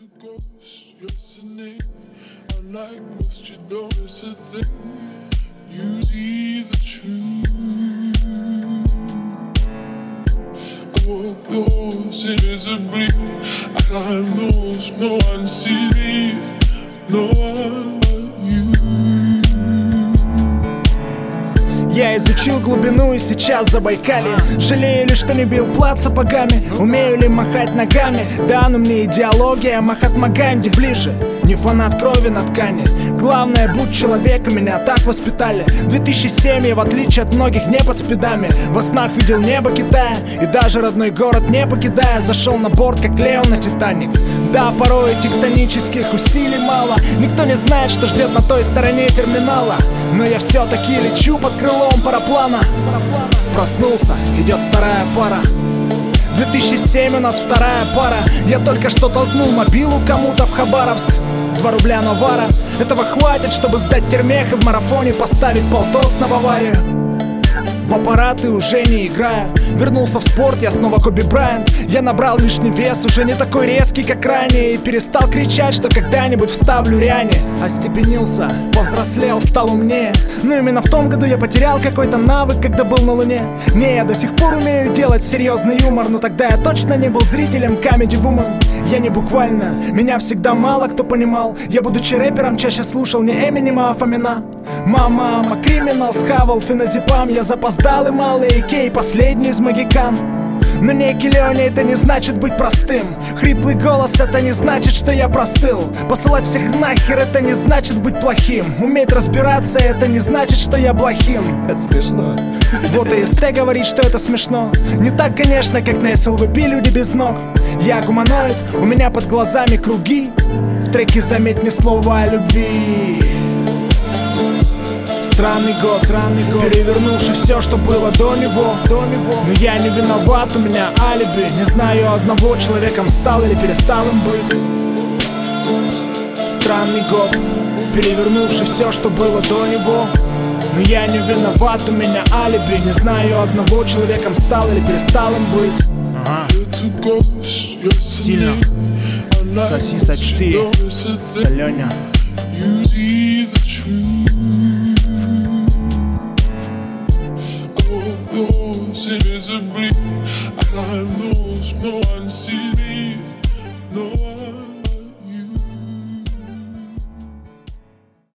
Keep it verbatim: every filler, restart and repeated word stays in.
a ghost, you're the name. Unlike most, you don't miss a thing. You see the truth. I walk the halls invisibly. I climb those no one sees. No one but you. Я изучил глубину и сейчас Забайкалье. Жалею ли, что не бил плац сапогами? Умею ли махать ногами? Да, но мне идеология Махатма Ганди ближе. Не фанат крови на ткани. Главное, будь человеком, меня так воспитали. две тысячи семь я, в отличие от многих, не под спидами. Во снах видел небо Китая и даже родной город не покидая. Зашел на борт, как Лео на Титаник. Да, порой тектонических усилий мало. Никто не знает, что ждет на той стороне терминала. Но я все-таки лечу под крылом параплана. Проснулся, идет вторая пара. две тысячи семь у нас вторая пара. Я только что толкнул мобилу кому-то в Хабаровск. Два рубля навара. Этого хватит, чтобы сдать термех и в марафоне поставить полтос на Баварию. В аппараты уже не играю. Вернулся в спорт, я снова Коби Брайант. Я набрал лишний вес, уже не такой резкий, как ранее. И перестал кричать, что когда-нибудь вставлю ряне. Остепенился, повзрослел, стал умнее. Но именно в том году я потерял какой-то навык, когда был на Луне. Не, я до сих пор умею делать серьезный юмор, но тогда я точно не был зрителем Comedy Woman. Я не буквально, меня всегда мало кто понимал. Я, будучи рэпером, чаще слушал не Эминема, а Фомина. Мама, мама, криминал, схавал феназепам. Я запоздал и малый Икей, последний из магикан. Но некий Леони, это не значит быть простым. Хриплый голос, это не значит, что я простыл. Посылать всех нахер, это не значит быть плохим. Уметь разбираться, это не значит, что я блохим. Это смешно. Вот и СТ говорит, что это смешно. Не так, конечно, как на СЛВП люди без ног. Я гуманоид, у меня под глазами круги. В треке заметь ни слова о любви. Странный год, странный год, перевернувший все, что было до него, до него. Но я не виноват, у меня алиби. Не знаю одного, человеком стал или перестал им быть. Странный год, перевернувший все, что было до него. Но я не виноват, у меня алиби. Не знаю одного, человеком стал или перестал им быть. Ага. Стильно. Соси со четыре. Это Леня. Invisibly, I climb those no one